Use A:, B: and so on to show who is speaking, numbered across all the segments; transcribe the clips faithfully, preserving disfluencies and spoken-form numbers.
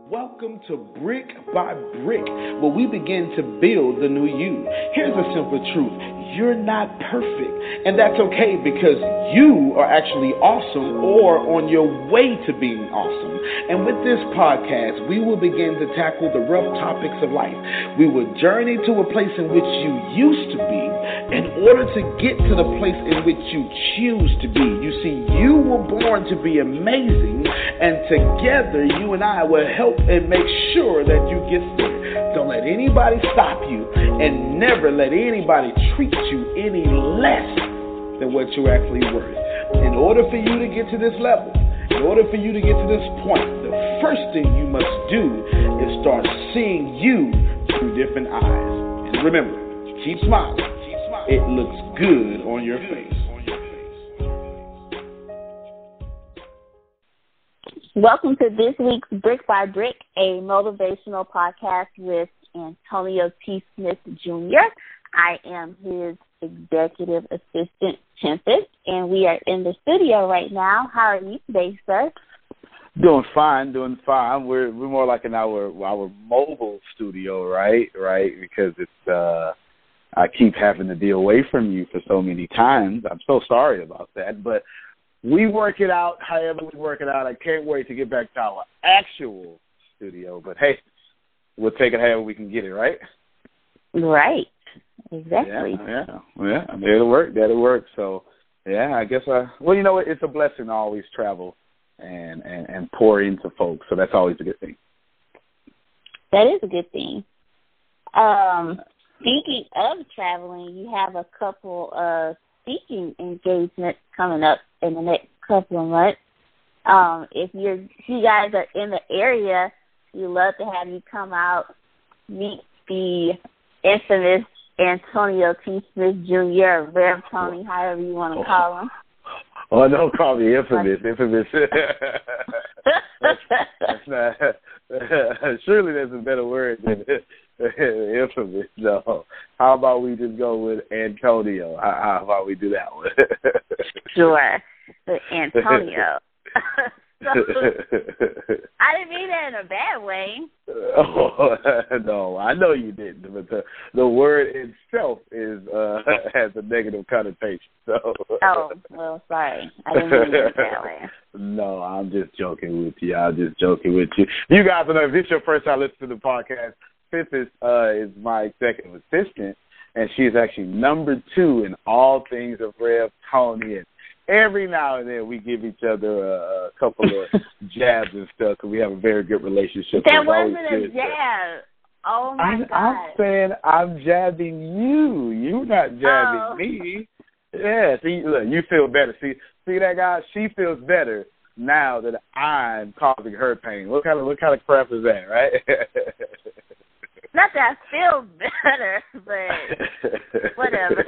A: Welcome to Brick by Brick, where we begin to build the new you. Here's a simple truth. You're not perfect, and that's okay because you are actually awesome or on your way to being awesome. And with this podcast, we will begin to tackle the rough topics of life. We will journey to a place in which you used to be in order to get to the place in which you choose to be. You see, you were born to be amazing, and together you and I will help and make sure that you get there. Don't let anybody stop you, and never let anybody treat you any less than what you're actually worth. In order for you to get to this level, in order for you to get to this point, the first thing you must do is start seeing you through different eyes. And remember, keep smiling. It looks good on your face.
B: Welcome to this week's Brick by Brick, a motivational podcast with Antonio T. Smith Junior I am his executive assistant, Tempest, and we are in the studio right now. How are you today, sir?
C: Doing fine, doing fine. We're we're more like in our our mobile studio, right? Right, because it's uh, I keep having to be away from you for so many times. I'm so sorry about that, but we work it out however we work it out. I can't wait to get back to our actual studio. But, hey, we'll take it however we can get it, right?
B: Right. Exactly.
C: Yeah, yeah. yeah. That'll work. That'll work. So, yeah, I guess, I, well, you know what? It's a blessing to always travel and, and, and pour into folks. So that's always a good thing.
B: That is a good thing. Um, speaking of traveling, you have a couple of speaking engagements coming up in the next couple of months. Um, if you're, if you guys are in the area, we'd love to have you come out, meet the infamous Antonio T. Smith Junior, Rev Tony, however you want to call him.
C: Oh, don't call me infamous. Infamous. that's, that's not, surely there's a better word than infamous. No. How about we just go with Antonio? How about we do that one?
B: Sure. But Antonio. So, I didn't mean that in a bad way.
C: Oh, no, I know you didn't. But the, the word itself is uh, has a negative connotation. So. Oh,
B: well, sorry. I didn't mean it that way.
C: No, I'm just joking with you. I'm just joking with you. You guys know if this is your first time listening to the podcast, Fifth uh, is my executive assistant, and she's actually number two in all things of Rev Tony. And every now and then we give each other a, a couple of jabs and stuff because we have a very good relationship.
B: That wasn't a jab. Oh, my
C: I'm,
B: God.
C: I'm saying I'm jabbing you. You're not jabbing
B: oh.
C: me. Yeah, see, look, you feel better. See, see that guy? She feels better now that I'm causing her pain. What kind of what kind of crap is that, right?
B: Not that I feel better, but whatever.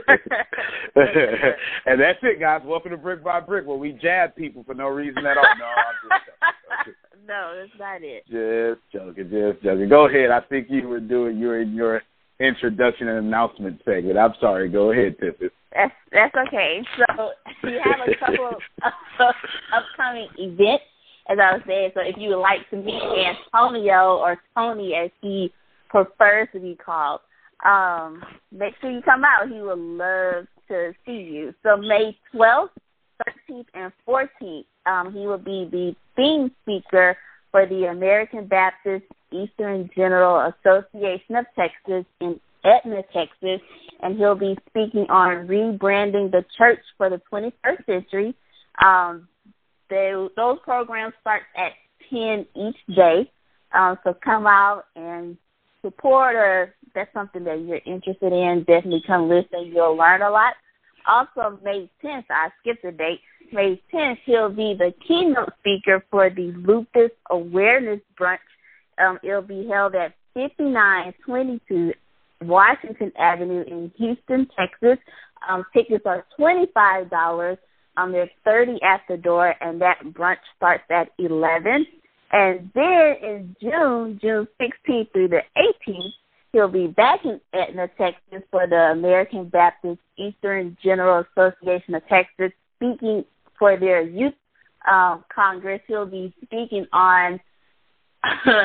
C: And that's it, guys. Welcome to Brick by Brick, where we jab people for no reason at all. No, I'm just joking.
B: No, that's not it.
C: Just joking, just joking. Go ahead. I think you were doing you were in your introduction and announcement segment. I'm sorry. Go ahead, Tiffany.
B: That's that's okay. So you have a couple of uh, upcoming events, as I was saying. So if you would like to meet Antonio, or Tony as he prefers to be called, um, make sure you come out. He would love to see you. So May twelfth, thirteenth, and fourteenth, um, he will be the theme speaker for the American Baptist Eastern General Association of Texas in Etna, Texas, and he'll be speaking on rebranding the church for the twenty-first century. Um, they, those programs start at ten each day, um, so come out and support, or if that's something that you're interested in, definitely come listen. You'll learn a lot. Also, May tenth, I skipped a date. May tenth, he'll be the keynote speaker for the Lupus Awareness Brunch. Um, it'll be held at fifty-nine twenty-two Washington Avenue in Houston, Texas. Um, tickets are twenty-five dollars. Um, there's thirty at the door, and that brunch starts at eleven. And then in June, June sixteenth through the eighteenth, he'll be back in Etna, Texas for the American Baptist Eastern General Association of Texas, speaking for their youth um, Congress. He'll be speaking on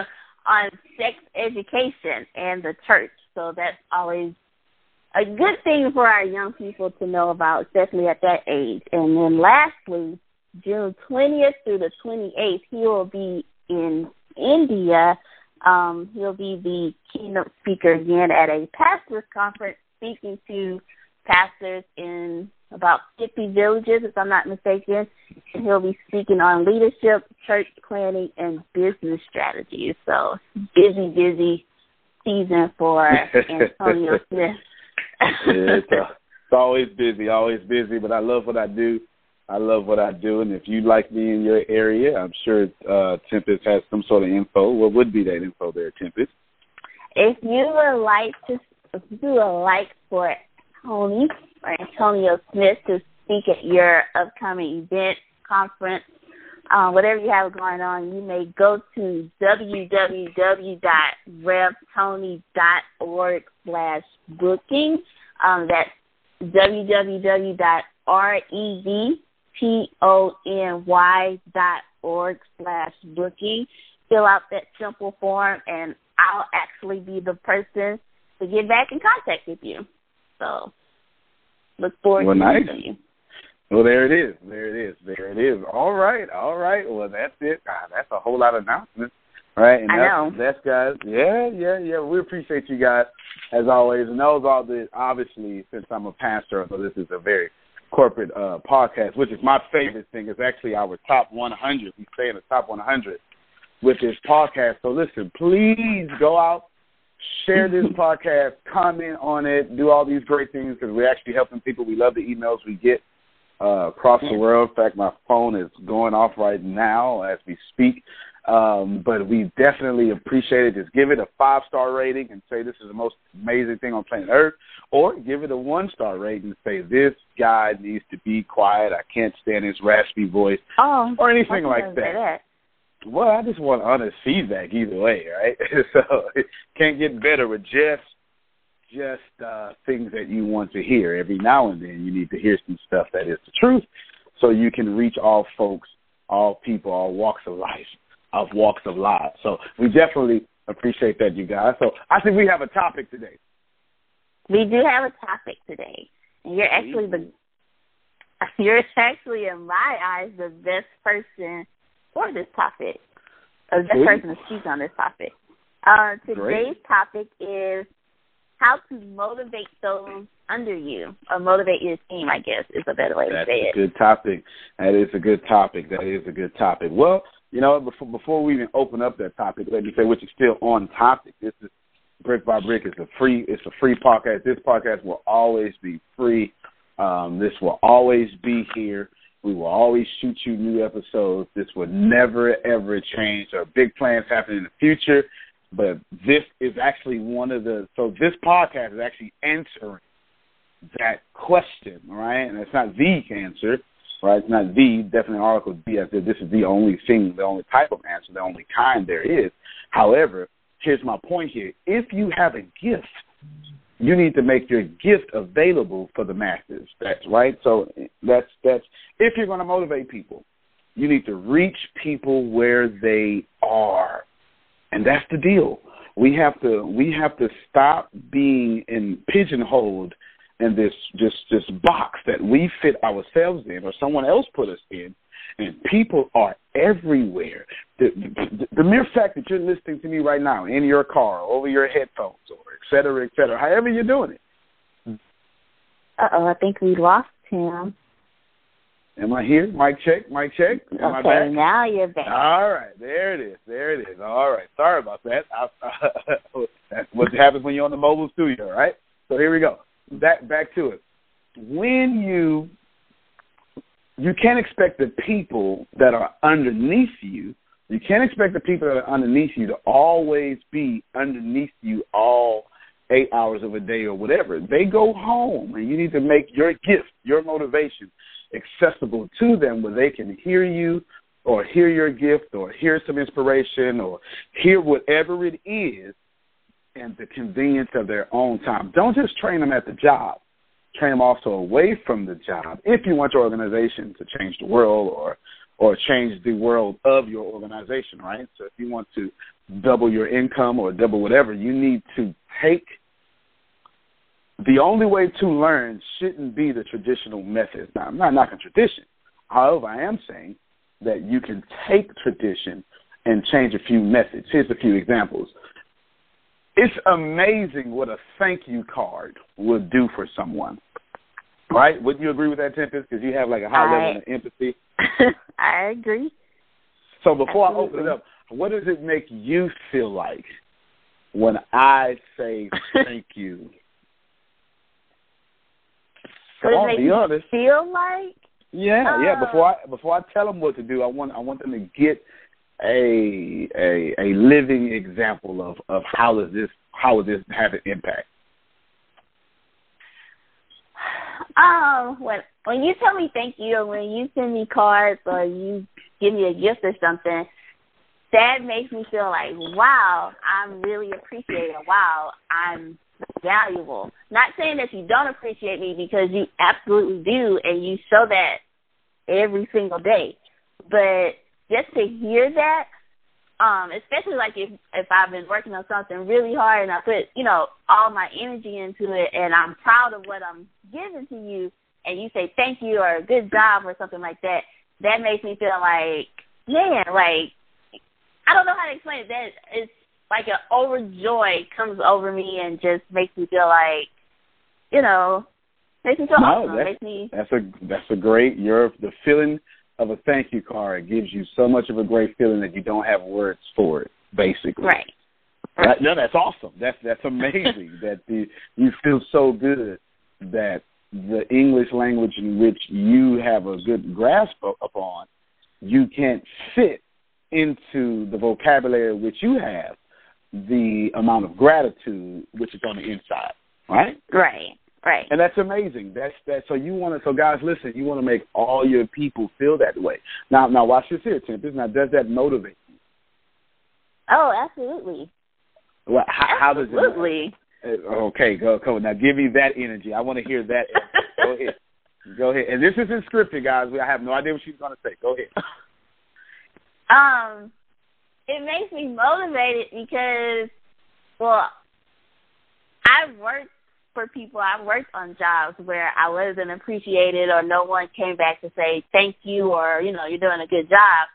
B: on sex education and the church. So that's always a good thing for our young people to know about, especially at that age. And then lastly, June twentieth through the twenty-eighth, he will be in India. Um, he'll be the keynote speaker again at a pastors conference, speaking to pastors in about fifty villages, if I'm not mistaken. And he'll be speaking on leadership, church planning, and business strategies. So busy, busy season for Antonio Smith.
C: it's, uh, it's always busy, always busy, but I love what I do. I love what I do, and if you like me in your area, I'm sure uh, Tempest has some sort of info. What would be that info there, Tempest?
B: If you would like to, if you would like for Tony or Antonio Smith to speak at your upcoming event, conference, uh, whatever you have going on, you may go to www.revtony.org slash booking. Um, that's www.rev T O N Y dot org slash booking. Fill out that simple form, and I'll actually be the person to get back in contact with you. So look forward
C: well,
B: to
C: nice.
B: meeting you.
C: Well, there it is. There it is. There it is. All right. All right. Well, that's it. God, that's a whole lot of announcements. Right? And
B: I
C: that's,
B: know.
C: That's, guys. Yeah, yeah, yeah. We appreciate you guys, as always. And those all the, obviously, since I'm a pastor, so this is a very corporate uh, podcast, which is my favorite thing. It's actually our top one hundred. We stay in the top one hundred with this podcast. So listen, please go out, share this podcast, comment on it, do all these great things, because we're actually helping people. We love the emails we get uh, across the world. In fact, my phone is going off right now as we speak. Um, but we definitely appreciate it. Just give it a five-star rating and say this is the most amazing thing on planet Earth, or give it a one-star rating and say this guy needs to be quiet. I can't stand his raspy voice,
B: oh,
C: or anything like that.
B: that.
C: Well, I just want honest feedback either way, right? So it can't get better with just just uh, things that you want to hear. Every now and then you need to hear some stuff that is the truth, so you can reach all folks, all people, all walks of life. Of walks of life. So we definitely appreciate that, you guys. So I think we have a topic today.
B: We do have a topic today. And you're actually the you're actually in my eyes the best person for this topic. Or the best
C: Sweet.
B: person to speak on this topic. Uh, today's
C: Great.
B: topic is how to motivate those under you, or motivate your team, I guess, is a better way
C: That's
B: to say
C: a
B: it.
C: good topic. That is a good topic. That is a good topic. Well, you know, before before we even open up that topic, let me say, which is still on topic. This is Brick by Brick. It's a free. It's a free podcast. This podcast will always be free. Um, this will always be here. We will always shoot you new episodes. This will never ever change. There are big plans happening in the future, but this is actually one of the. So this podcast is actually answering that question, right? And it's not the answer. Right, it's not the, definitely Article D, as if this is the only thing, the only type of answer, the only kind there is. However, here's my point here. If you have a gift, you need to make your gift available for the masses. That's right. So that's, that's if you're going to motivate people, you need to reach people where they are. And that's the deal. We have to, we have to stop being in pigeonholed in this just this box that we fit ourselves in or someone else put us in, and people are everywhere. The, the, the mere fact that you're listening to me right now in your car, over your headphones, or et cetera, et cetera, however you're doing it.
B: Uh-oh, I think we lost him.
C: Am I here? Mic check, mic check. Am
B: okay,
C: I back?
B: now you're back.
C: All right, there it is, there it is. All right, sorry about that. I, that's what happens when you're on the mobile studio, right? So here we go. Back back to it. When you you can't expect the people that are underneath you, you can't expect the people that are underneath you to always be underneath you all eight hours of a day or whatever. They go home, and you need to make your gift, your motivation, accessible to them where they can hear you or hear your gift or hear some inspiration or hear whatever it is and the convenience of their own time. Don't just train them at the job. Train them also away from the job if you want your organization to change the world or or change the world of your organization, right? So if you want to double your income or double whatever, you need to take – the only way to learn shouldn't be the traditional methods. Now, I'm not knocking tradition. However, I am saying that you can take tradition and change a few methods. Here's a few examples. It's amazing what a thank you card would do for someone, right? Wouldn't you agree with that, Tempest? Because you have like a high I, level of empathy.
B: I agree.
C: So before
B: Absolutely.
C: I open it up, what does it make you feel like when I say thank you? Come
B: What
C: on,
B: does it
C: be
B: make
C: honest.
B: you feel like?
C: Yeah,
B: uh,
C: yeah. Before I before I tell them what to do, I want I want them to get a a a living example of, of how does this how does this have an impact.
B: Um, when when you tell me thank you, or when you send me cards, or you give me a gift or something, that makes me feel like, wow, I'm really appreciated. Wow, I'm valuable. Not saying that you don't appreciate me, because you absolutely do, and you show that every single day. But just to hear that, um, especially like if if I've been working on something really hard and I put, you know, all my energy into it, and I'm proud of what I'm giving to you, and you say thank you or good job or something like that, that makes me feel like, man, like, I don't know how to explain it. That it's like an overjoy comes over me and just makes me feel like, you know, makes me feel
C: no,
B: awesome.
C: That's,
B: makes me
C: that's a that's a great. You're the feeling of a thank you card gives you so much of a great feeling that you don't have words for it. Basically,
B: right.
C: That, no, that's awesome. That's that's amazing. that the you feel so good that the English language in which you have a good grasp upon, you can't fit into the vocabulary which you have the amount of gratitude which is on the inside, right?
B: Right, right.
C: And that's amazing. That's that. So you want to. So guys, listen. You want to make all your people feel that way. Now, now watch this here, Tempest. Now, does that motivate you?
B: Oh, absolutely.
C: Well, how,
B: absolutely.
C: how does it? Okay, go, go. Now, give me that energy. I want to hear that. Go ahead. Go ahead. And this isn't scripted, guys. I have no idea what she's going to say. Go ahead.
B: Um, it makes me motivated because, well, I've worked for people. I've worked on jobs where I wasn't appreciated, or no one came back to say thank you, or, you know, you're doing a good job.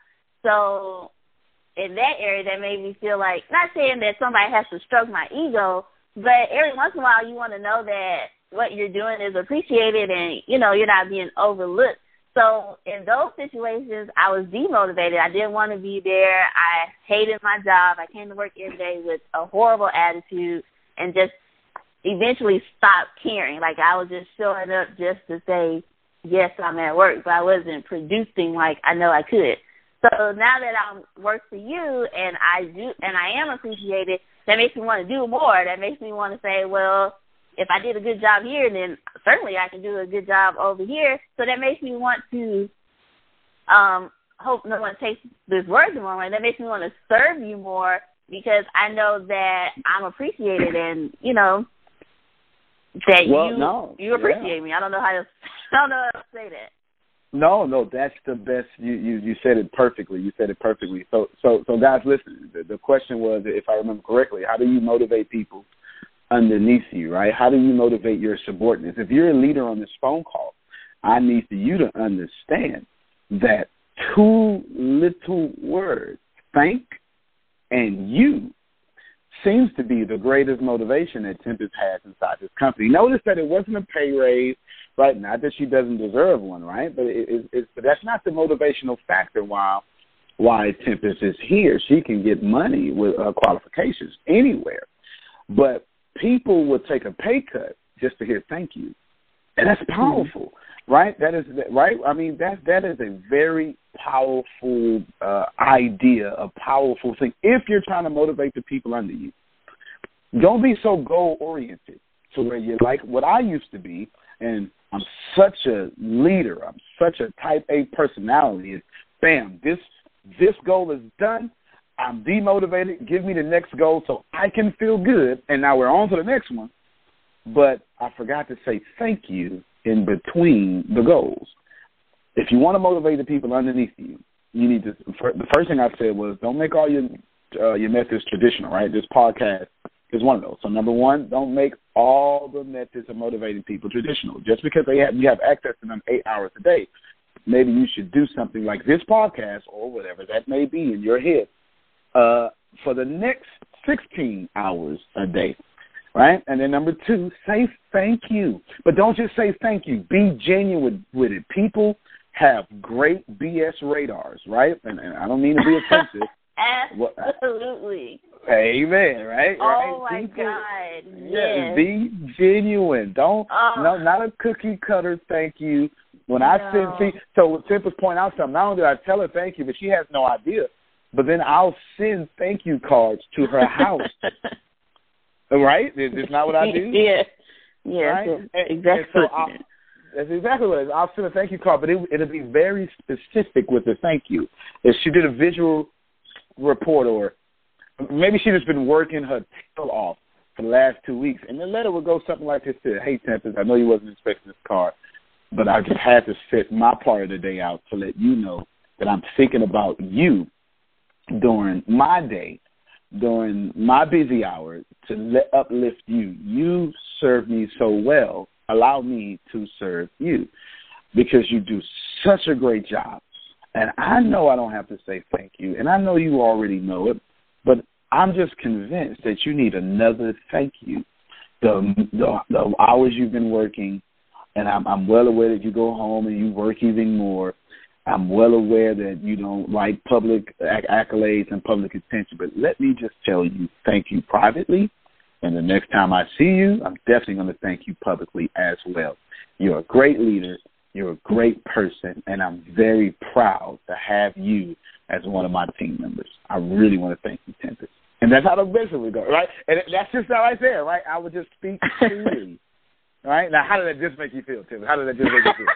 B: So in that area, that made me feel like, not saying that somebody has to stroke my ego, but every once in a while you want to know that what you're doing is appreciated and, you know, you're not being overlooked. So in those situations, I was demotivated. I didn't want to be there. I hated my job. I came to work every day with a horrible attitude and just eventually stopped caring. Like, I was just showing up just to say, yes, I'm at work, but I wasn't producing like I know I could. So now that I work for you and I do, and I am appreciated, that makes me want to do more. That makes me want to say, well, if I did a good job here, then certainly I can do a good job over here. So that makes me want to, um, hope no one takes this word the wrong way. That makes me want to serve you more, because I know that I'm appreciated, and, you know, that
C: well,
B: you
C: no.
B: you appreciate
C: yeah.
B: me. I don't know how to I don't know how to say that.
C: No, no, that's the best. You, you, you said it perfectly. You said it perfectly. So, so, so, guys, listen. The, the question was, if I remember correctly, how do you motivate people underneath you, right? How do you motivate your subordinates? If you're a leader on this phone call, I need for you to understand that two little words, thank and you, seems to be the greatest motivation that Tempest has inside this company. Notice that it wasn't a pay raise, right? Not that she doesn't deserve one, right? But it, it, it, but that's not the motivational factor why, why Tempest is here. She can get money with uh, qualifications anywhere. But people would take a pay cut just to hear thank you. And that's powerful, mm-hmm. right? That is, right? I mean, that that is a very powerful uh, idea, a powerful thing. If you're trying to motivate the people under you, don't be so goal-oriented to where you're like what I used to be, and I'm such a leader, I'm such a type A personality, is, bam, this this goal is done, I'm demotivated, give me the next goal so I can feel good, and now we're on to the next one. But I forgot to say thank you in between the goals. If you want to motivate the people underneath you, you need to. The first thing I said was don't make all your uh, your methods traditional, right? This podcast is one of those. So number one, don't make all the methods of motivating people traditional. Just because they have you have access to them eight hours a day, maybe you should do something like this podcast or whatever that may be in your head uh, for the next sixteen hours a day, right? And then number two, say thank you. But don't just say thank you. Be genuine with it. People have great B S radars, right? And, and I don't mean to be offensive.
B: Absolutely.
C: Amen, right?
B: Oh,
C: right?
B: my
C: People,
B: God.
C: Yeah,
B: yes.
C: be genuine. Don't,
B: oh.
C: no, not a cookie cutter thank you. When I
B: no.
C: send, see, so when Temp was pointing out something, not only did I tell her thank you, but she has no idea. But then I'll send thank you cards to her house. Right? Is this not what I do?
B: Yeah. Yeah.
C: Right?
B: And,
C: and,
B: exactly.
C: And so I'll, that's exactly what it is. I'll send a thank you card, but it, it'll be very specific with the thank you. If she did a visual report, or maybe she just been working her tail off for the last two weeks, and the letter would go something like this to, hey, Tempest, I know you wasn't expecting this card, but I just had to set my part of the day out to let you know that I'm thinking about you during my day, during my busy hours, to let, uplift you. You serve me so well. Allow me to serve you because you do such a great job. And I know I don't have to say thank you, and I know you already know it, but I'm just convinced that you need another thank you. The, the, the hours you've been working, and I'm, I'm well aware that you go home and you work even more. I'm well aware that you don't like public accolades and public attention, but let me just tell you thank you privately, and the next time I see you, I'm definitely going to thank you publicly as well. You're a great leader. You're a great person, and I'm very proud to have you as one of my team members. I really want to thank you, Tempest. And that's how the business would go, right? And that's just how I say it, right? I would just speak freely. Right? Now, how did that just make you feel, Tim? How did that just make you feel?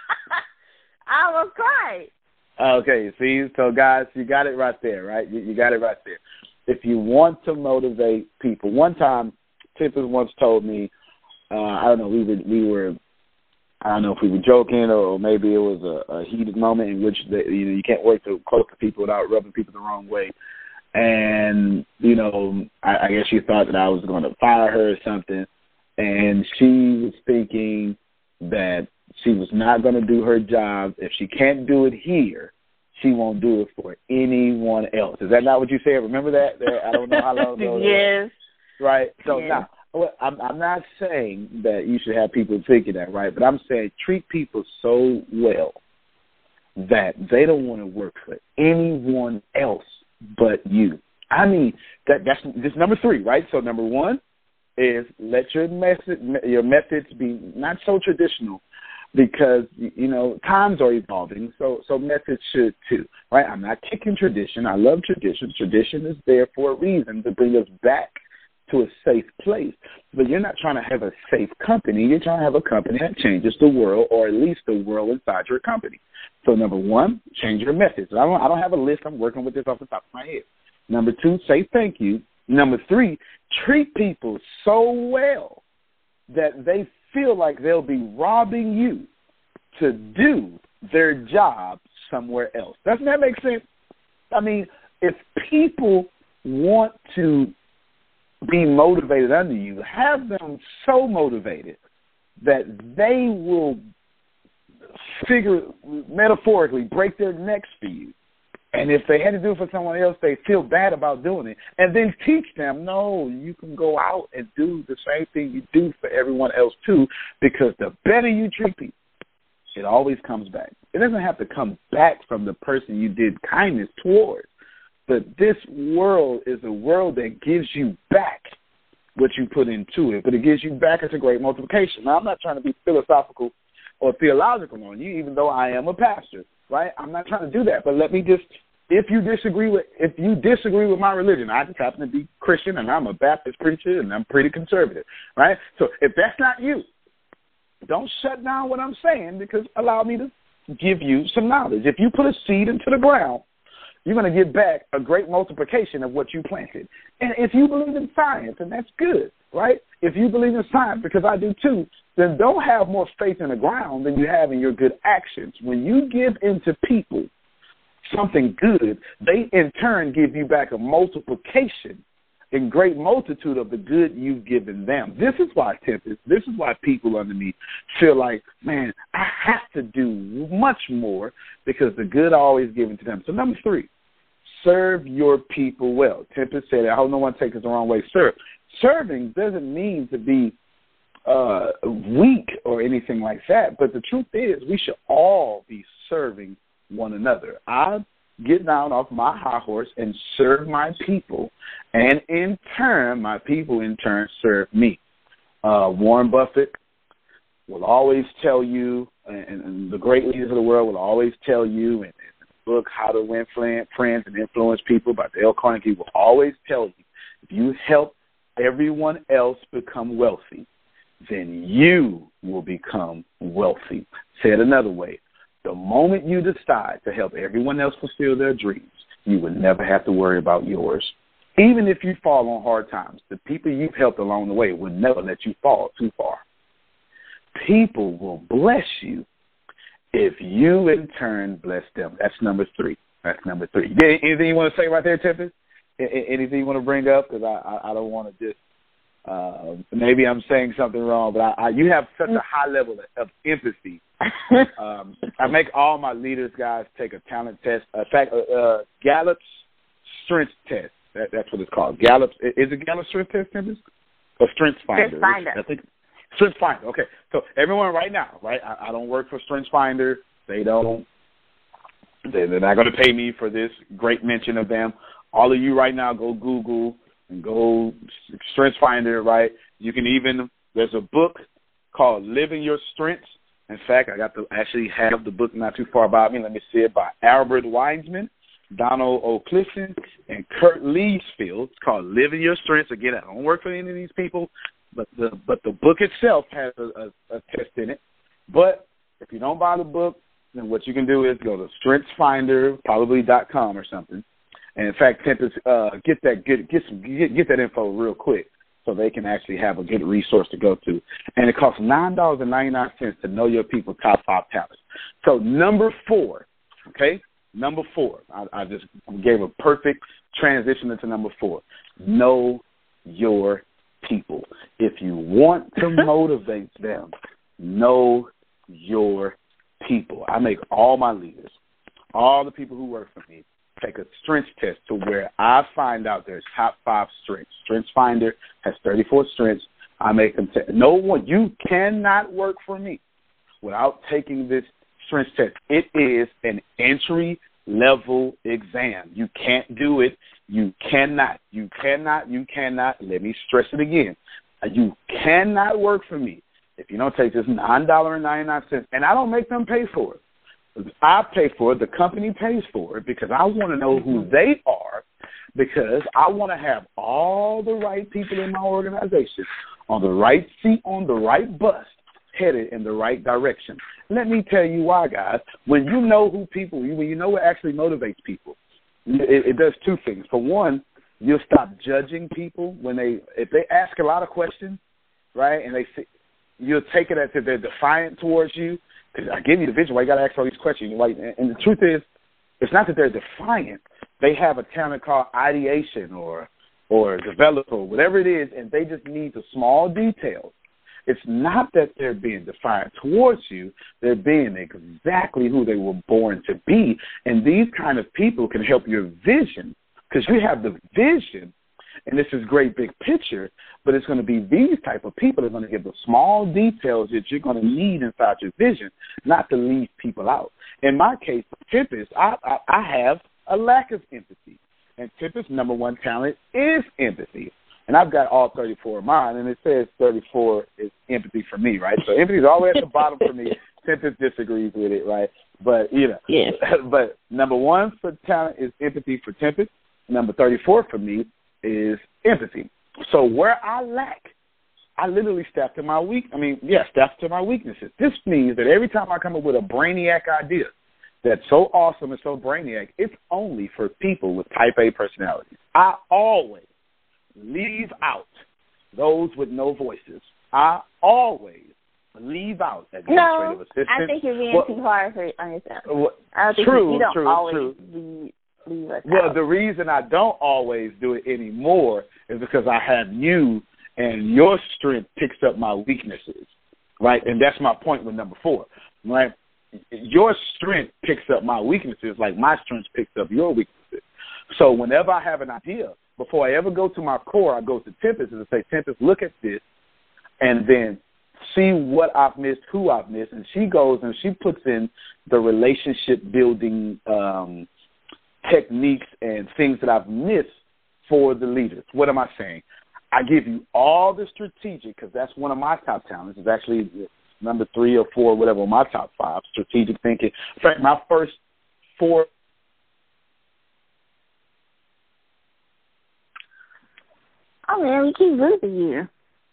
B: I was crying.
C: Okay, see? So, guys, you got it right there, right? You, you got it right there. If you want to motivate people, one time, Tempest once told me, uh, I don't know, we were, we were, I don't know if we were joking or maybe it was a, a heated moment in which the, you know you can't work too close to people without rubbing people the wrong way. And, you know, I, I guess she thought that I was going to fire her or something. And she was thinking that she was not going to do her job. If she can't do it here, she won't do it for anyone else. Is that not what you said? Remember that? I don't know how long ago.
B: Yes.
C: Right? So
B: yes.
C: now, well, I'm, I'm not saying that you should have people thinking that, right? But I'm saying treat people so well that they don't want to work for anyone else but you. I mean, that that's this number three, right? So number one is let your method, your methods be not so traditional, because, you know, times are evolving, so so methods should too, right? I'm not kicking tradition. I love tradition. Tradition is there for a reason, to bring us back to a safe place. But you're not trying to have a safe company. You're trying to have a company that changes the world, or at least the world inside your company. So number one, change your methods. I don't, I don't have a list. I'm working with this off the top of my head. Number two, say thank you. Number three, treat people so well that they feel like they'll be robbing you to do their job somewhere else. Doesn't that make sense? I mean, if people want to be motivated under you, have them so motivated that they will figure, metaphorically, break their necks for you. And if they had to do it for someone else, they feel bad about doing it. And then teach them, no, you can go out and do the same thing you do for everyone else too, because the better you treat people, it always comes back. It doesn't have to come back from the person you did kindness towards. But this world is a world that gives you back what you put into it, but it gives you back as a great multiplication. Now, I'm not trying to be philosophical or theological on you, even though I am a pastor, right? I'm not trying to do that, but let me just, if you disagree with, if you disagree with my religion, I just happen to be Christian, and I'm a Baptist preacher, and I'm pretty conservative, right? So if that's not you, don't shut down what I'm saying, because allow me to give you some knowledge. If you put a seed into the ground, you're going to get back a great multiplication of what you planted. And if you believe in science, and that's good, right? If you believe in science, because I do too, then don't have more faith in the ground than you have in your good actions. When you give into people something good, they in turn give you back a multiplication in great multitude of the good you've given them. This is why, Tempest, this is why people under me feel like, man, I have to do much more because the good I always given to them. So number three, serve your people well. Tempest said, I hope no one takes it the wrong way. Serve. Serving doesn't mean to be uh, weak or anything like that, but the truth is we should all be serving one another. I get down off my high horse and serve my people, and in turn, my people in turn serve me. Uh, Warren Buffett will always tell you, and, and the great leaders of the world will always tell you, and, and the book How to Win Friends and Influence People by Dale Carnegie will always tell you, if you help everyone else become wealthy, then you will become wealthy. Said another way, the moment you decide to help everyone else fulfill their dreams, you will never have to worry about yours. Even if you fall on hard times, the people you've helped along the way will never let you fall too far. People will bless you if you, in turn, bless them. That's number three. That's number three. Anything you want to say right there, Tempest? Anything you want to bring up? Because I, I, I don't want to just, uh, maybe I'm saying something wrong, but I, I, you have such a high level of, of empathy. um, I make all my leaders, guys, take a talent test. In fact, uh, uh, Gallup's strength test. That, that's what it's called. Gallup's, is it Gallup's strength test, Tempest? Or Strength Finder?
B: Strength Finder.
C: I think Strength Finder. Okay, so everyone right now, right? I, I don't work for Strength Finder. They don't. They, they're not going to pay me for this great mention of them. All of you right now, go Google and go Strength Finder. Right? You can even there's a book called Living Your Strengths. In fact, I got to actually have the book not too far about me. Let me see it, by Albert Weinsman, Donald O. Clifton, and Kurt Leesfield. It's called Living Your Strengths. Again, I don't work for any of these people, but the but the book itself has a, a, a test in it. But if you don't buy the book, then what you can do is go to StrengthsFinder, probably dot com or something. And in fact, Tempest, uh, get that get get some get, get that info real quick, so they can actually have a good resource to go to. And it costs nine dollars and ninety-nine cents to know your people top five talents. So number four, okay, number four. I, I just gave a perfect transition into number four. Know your people. If you want to motivate them, know your people. I make all my leaders, all the people who work for me, take a strengths test to where I find out their top five strengths. Strengths Finder has thirty-four strengths. I make them test. No one, you cannot work for me without taking this strengths test. It is an entry level exam. You can't do it. You cannot. You cannot. You cannot. Let me stress it again. You cannot work for me if you don't take this nine dollars and ninety-nine cents, and I don't make them pay for it. I pay for it. The company pays for it because I want to know who they are, because I want to have all the right people in my organization on the right seat, on the right bus, headed in the right direction. Let me tell you why, guys. When you know who people, when you know what actually motivates people, it, it does two things. For one, you'll stop judging people when they, if they ask a lot of questions, right, and they see, you'll take it as if they're defiant towards you. Because I give you the vision why you got to ask all these questions. Like, and the truth is, it's not that they're defiant. They have a talent called ideation or or developer, whatever it is, and they just need the small details. It's not that they're being defiant towards you. They're being exactly who they were born to be. And these kind of people can help your vision, because you have the vision, and this is great big picture, but it's going to be these type of people that are going to give the small details that you're going to need inside your vision, not to leave people out. In my case, Tempest, I, I, I have a lack of empathy. And Tempest's number one talent is empathy. And I've got all thirty-four of mine, and it says thirty-four is empathy for me, right? So empathy is all the way at the bottom for me. Tempest disagrees with it, right? But, you know,
B: yeah.
C: But number one for talent is empathy for Tempest. Number thirty-four for me is empathy. So where I lack, I literally step to my weak. I mean, yeah, step to my weaknesses. This means that every time I come up with a brainiac idea that's so awesome and so brainiac, it's only for people with type A personalities. I always leave out those with no voices. I always leave out administrative
B: no,
C: assistant.
B: I think you're being
C: well,
B: too hard for on yourself.
C: Well,
B: I don't think
C: true,
B: you, you don't
C: true,
B: always
C: true.
B: leave, leave us
C: Well,
B: out.
C: the reason I don't always do it anymore is because I have you, and your strength picks up my weaknesses, right? And that's my point with number four, right? Your strength picks up my weaknesses like my strength picks up your weaknesses. So whenever I have an idea, before I ever go to my core, I go to Tempest and say, Tempest, look at this, and then see what I've missed, who I've missed. And she goes and she puts in the relationship building um, techniques and things that I've missed for the leaders. What am I saying? I give you all the strategic, because that's one of my top talents. It's actually number three or four, whatever, on my top five, strategic thinking. In fact, my first four
B: Oh, man, we keep losing you.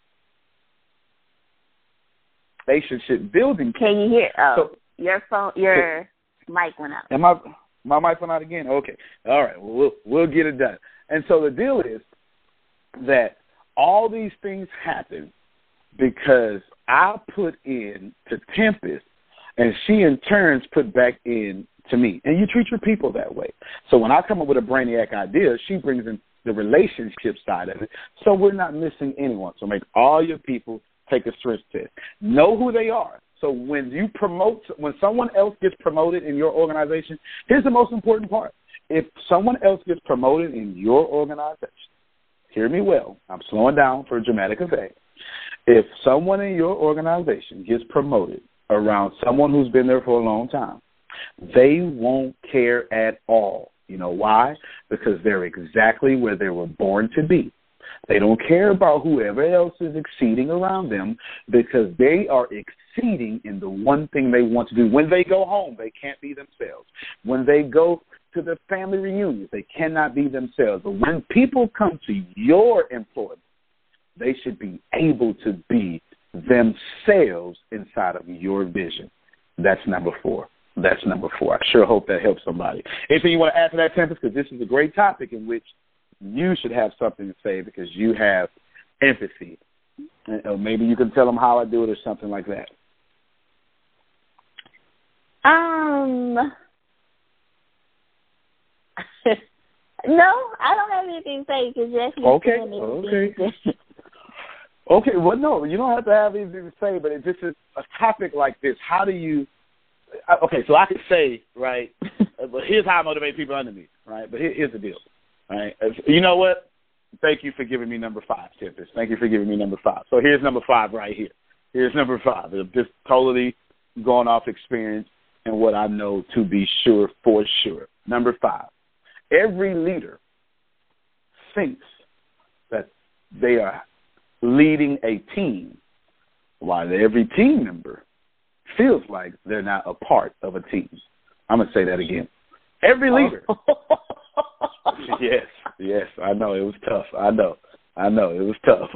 C: relationship building.
B: Can you hear? Oh,
C: so,
B: your phone, your so, mic went out.
C: And my my mic went out again. Okay, all right. Well, we'll we'll get it done. And so the deal is that all these things happen because I put in to Tempest, and she in turns put back in to me. And you treat your people that way. So when I come up with a brainiac idea, she brings in the relationship side of it. So we're not missing anyone. So make all your people take a stress test. Know who they are. So when you promote, when someone else gets promoted in your organization, here's the most important part. If someone else gets promoted in your organization, hear me well, I'm slowing down for dramatic effect. If someone in your organization gets promoted around someone who's been there for a long time, they won't care at all. You know why? Because they're exactly where they were born to be. They don't care about whoever else is exceeding around them because they are exceeding in the one thing they want to do. When they go home, they can't be themselves. When they go to the family reunions, they cannot be themselves. But when people come to your employment, they should be able to be themselves inside of your vision. That's number four. That's number four. I sure hope that helps somebody. Anything you want to add to that, Tempest? Because this is a great topic in which you should have something to say because you have empathy. Or maybe you can tell them how I do it or something like that.
B: Um, no, I don't have anything to say because Jesse is
C: okay.
B: doing
C: Okay. Okay. Well, no, you don't have to have anything to say, but if this is a topic like this, how do you? Okay, so I could say, right, but here's how I motivate people under me, right? But here, here's the deal, right? You know what? Thank you for giving me number five, Tempest. Thank you for giving me number five. So here's number five right here. Here's number five. Just totally going off experience and what I know to be sure for sure. Number five, every leader thinks that they are leading a team while every team member feels like they're not a part of a team. I'm going to say that again. Every leader. yes, yes, I know. It was tough. I know. I know. It was tough.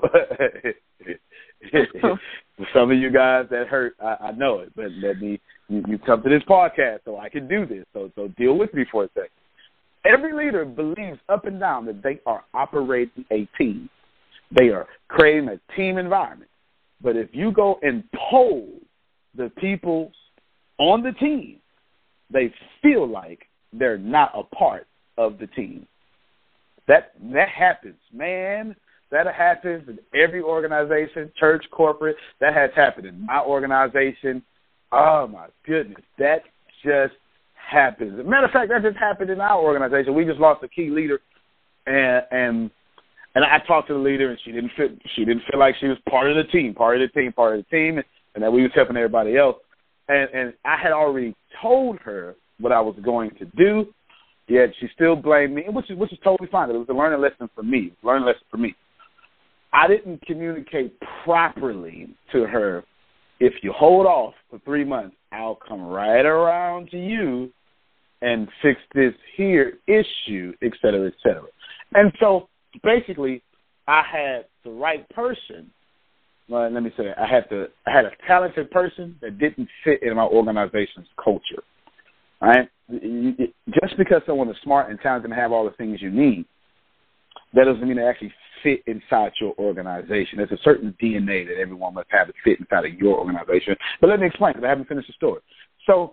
C: For some of you guys that hurt, I, I know it. But let me, you, you come to this podcast so I can do this. So, so deal with me for a second. Every leader believes up and down that they are operating a team. They are creating a team environment. But if you go and poll the people on the team, they feel like they're not a part of the team. That that happens, man. That happens in every organization, church, corporate. That has happened in my organization. Oh, my goodness. That just happens. As a matter of fact, that just happened in our organization. We just lost a key leader, and and and I talked to the leader, and she didn't feel, she didn't feel like she was part of the team, part of the team, part of the team, and that we was helping everybody else. And, and I had already told her what I was going to do, yet she still blamed me, which is which is totally fine. It was a learning lesson for me, learning lesson for me. I didn't communicate properly to her. If you hold off for three months, I'll come right around to you and fix this here issue, et cetera, et cetera. And so basically, I had the right person. Well, let me say that. I had the I had a talented person that didn't fit in my organization's culture. All right? Just because someone is smart and talented and have all the things you need, that doesn't mean they actually fit inside your organization. There's a certain D N A that everyone must have to fit inside of your organization. But let me explain, because I haven't finished the story. So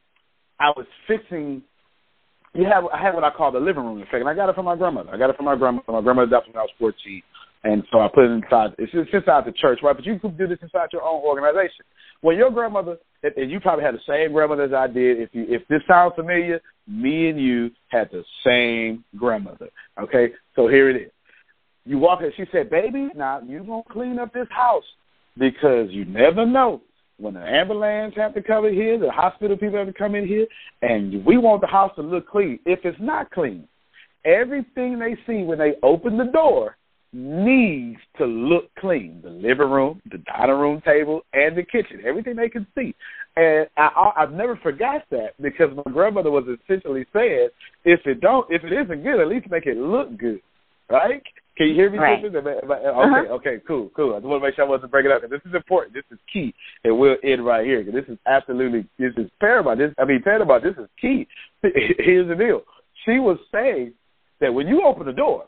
C: I was fixing, you have, I have what I call the living room effect, and I got it from my grandmother. I got it from my grandmother. My grandmother died when I was fourteen, and so I put it inside. It's just inside the church, right? But you could do this inside your own organization. When your grandmother, and you probably had the same grandmother as I did. If you, if this sounds familiar, me and you had the same grandmother. Okay, so here it is. You walk in, she said, baby, now you going to clean up this house, because you never know when the ambulance have to come in here, the hospital people have to come in here, and we want the house to look clean. If it's not clean, everything they see when they open the door needs to look clean. The living room, the dining room table, and the kitchen, everything they can see. And I, I, I've never forgot that, because my grandmother was essentially saying, if it don't, if it isn't good, at least make it look good, right? Can you hear me?
B: Right.
C: Okay,
B: uh-huh.
C: okay, cool, cool. I just want to make sure I wasn't breaking up. This is important. This is key, and we'll end right here, because this is absolutely, this is paramount. This, I mean, paramount. This is key. Here's the deal. She was saying that when you open the door,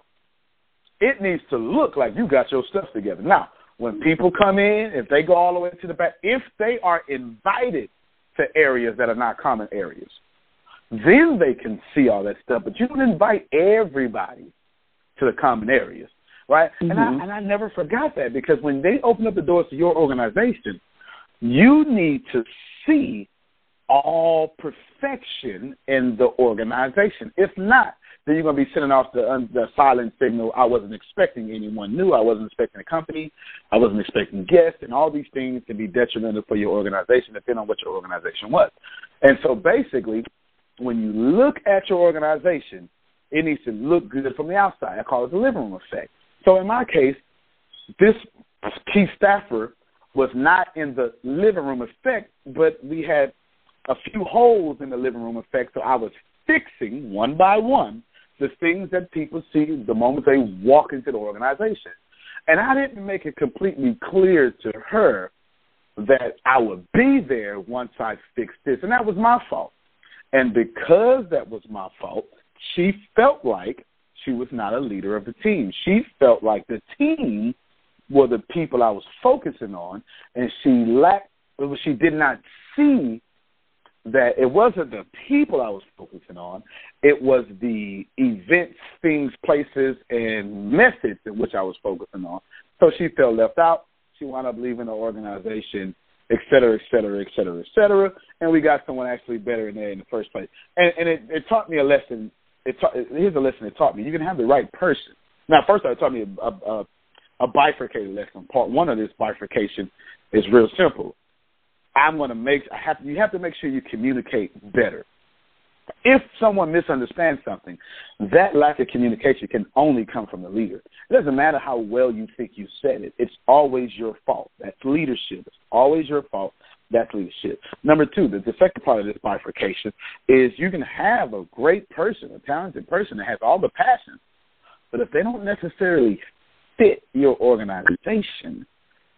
C: it needs to look like you got your stuff together. Now, when people come in, if they go all the way to the back, if they are invited to areas that are not common areas, then they can see all that stuff. But you don't invite everybody to the common areas, right? Mm-hmm. And I and I never forgot that, because when they open up the doors to your organization, you need to see all perfection in the organization. If not, then you're going to be sending off the, um, the silent signal. I wasn't expecting anyone new. I wasn't expecting a company. I wasn't expecting guests, and all these things can be detrimental for your organization, depending on what your organization was. And so basically, when you look at your organization, it needs to look good from the outside. I call it the living room effect. So in my case, this key staffer was not in the living room effect, but we had a few holes in the living room effect, so I was fixing one by one the things that people see the moment they walk into the organization. And I didn't make it completely clear to her that I would be there once I fixed this, and that was my fault. And because that was my fault, she felt like she was not a leader of the team. She felt like the team were the people I was focusing on, and she lacked, she did not see that it wasn't the people I was focusing on. It was the events, things, places, and methods in which I was focusing on. So she felt left out. She wound up leaving the organization, et cetera, et cetera, et cetera, et cetera. And we got someone actually better in there in the first place. And, and it, it taught me a lesson. It ta- here's a lesson it taught me. You can have the right person. Now, first of all, it taught me a, a, a bifurcated lesson. Part one of this bifurcation is real simple. I'm going to make, I have, you have to make sure you communicate better. If someone misunderstands something, that lack of communication can only come from the leader. It doesn't matter how well you think you said it. It's always your fault. That's leadership. It's always your fault. That's leadership. Number two, the, the second part of this bifurcation is you can have a great person, a talented person that has all the passion, but if they don't necessarily fit your organization,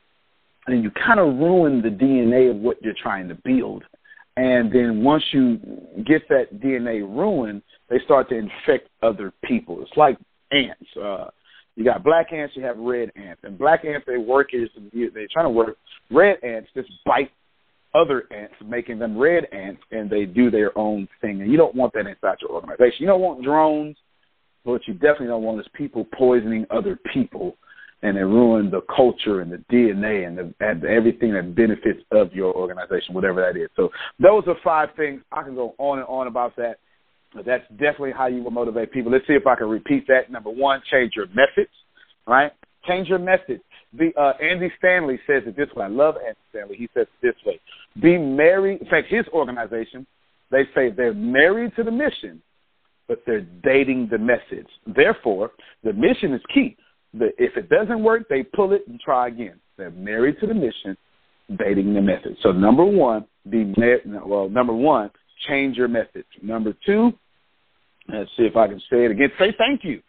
C: then you kind of ruin the D N A of what you're trying to build. And then once you get that D N A ruined, they start to infect other people. It's like ants. Uh, you got black ants, you have red ants. And black ants, they work is they're trying to work. Red ants just bite other ants, making them red ants, and they do their own thing. And you don't want that inside your organization. You don't want drones, but what you definitely don't want is people poisoning other people, and it ruin the culture and the D N A and, the, and everything that benefits of your organization, whatever that is. So those are five things. I can go on and on about that. But that's definitely how you will motivate people. Let's see if I can repeat that. Number one, change your methods, right? Change your methods. The, uh, Andy Stanley says it this way. I love Andy Stanley. He says it this way. Be married. In fact, his organization, they say they're married to the mission, but they're dating the methods. Therefore, the mission is key. The, if it doesn't work, they pull it and try again. They're married to the mission, dating the method. So number one, be mar- well. Number one, change your methods. Number two, let's see if I can say it again. Say thank you.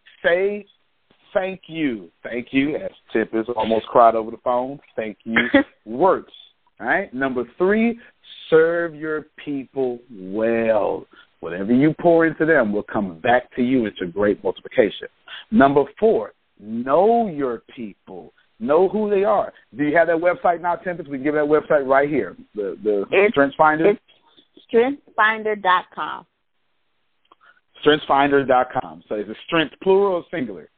C: Say thank you. Thank you. As Tip is almost cried over the phone. Thank you works. All right. Number three, serve your people well. Whatever you pour into them will come back to you. It's a great multiplication. Number four, know your people. Know who they are. Do you have that website now, Tempest? We can give that website right here. The the
B: it's,
C: StrengthsFinder?
B: It's strength finder dot com.
C: strength finder dot com. So is it strength plural or singular?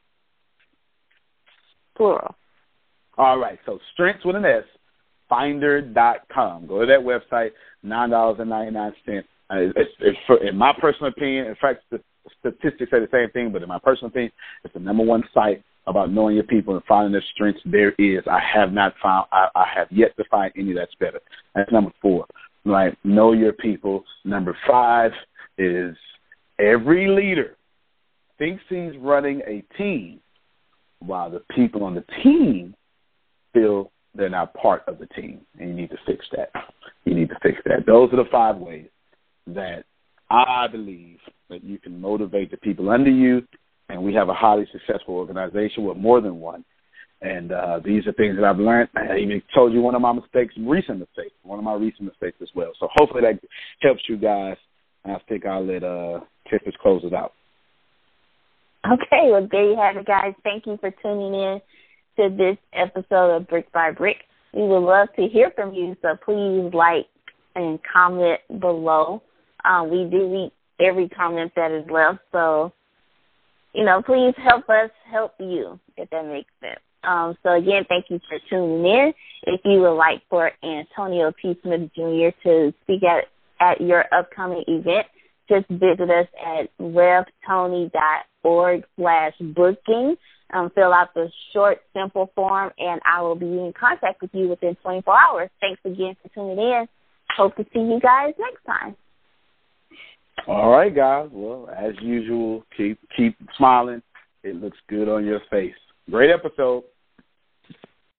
B: Plural.
C: All right. So strengths with an S, finder dot com. Go to that website, nine dollars and ninety-nine cents. Uh, it's, it's for, in my personal opinion, in fact, the statistics say the same thing, but in my personal opinion, it's the number one site about knowing your people and finding their strengths there is. I have not found, I, I have yet to find any that's better. That's number four, right? Know your people. Number five is every leader thinks he's running a team while the people on the team feel they're not part of the team. And you need to fix that. You need to fix that. Those are the five ways that I believe that you can motivate the people under you. And we have a highly successful organization with more than one. And uh, these are things that I've learned. I even told you one of my mistakes, recent mistakes, one of my recent mistakes as well. So hopefully that helps you guys. And I think I'll let uh, Tempest close it out.
B: Okay, well, there you have it, guys. Thank you for tuning in to this episode of Brick by Brick. We would love to hear from you, so please like and comment below. Um, we do read every comment that is left, so you know, please help us help you, if that makes sense. Um, so, again, thank you for tuning in. If you would like for Antonio T. Smith Junior to speak at, at your upcoming event, just visit us at revtony dot org slash booking. Um, fill out the short, simple form, and I will be in contact with you within twenty-four hours. Thanks again for tuning in. Hope to see you guys next time.
C: All right, guys. Well, as usual, keep keep smiling. It looks good on your face. Great episode.